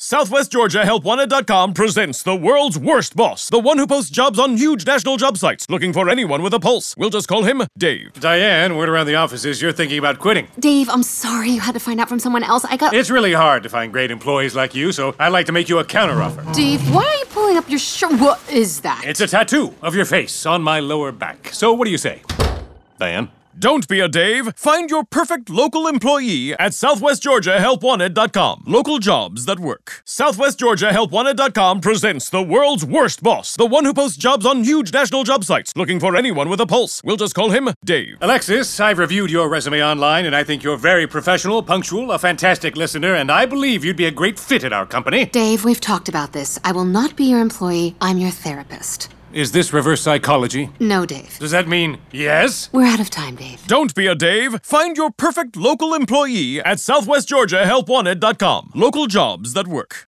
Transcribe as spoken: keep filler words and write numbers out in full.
Southwest Georgia Help Wanted dot com presents the world's worst boss, the one who posts jobs on huge national job sites, looking for anyone with a pulse. We'll just call him Dave. Diane, word around the office is you're thinking about quitting. Dave, I'm sorry you had to find out from someone else. I got... It's really hard to find great employees like you, so I'd like to make you a counteroffer. Dave, why are you pulling up your shirt? What is that? It's a tattoo of your face on my lower back. So what do you say, Diane? Don't be a Dave. Find your perfect local employee at Southwest Georgia Help Wanted dot com. Local jobs that work. Southwest Georgia Help Wanted dot com presents the world's worst boss, the one who posts jobs on huge national job sites, looking for anyone with a pulse. We'll just call him Dave. Alexis, I've reviewed your resume online, and I think you're very professional, punctual, a fantastic listener, and I believe you'd be a great fit at our company. Dave, we've talked about this. I will not be your employee. I'm your therapist. Is this reverse psychology? No, Dave. Does that mean yes? We're out of time, Dave. Don't be a Dave. Find your perfect local employee at Southwest Georgia Help Wanted dot com. Local jobs that work.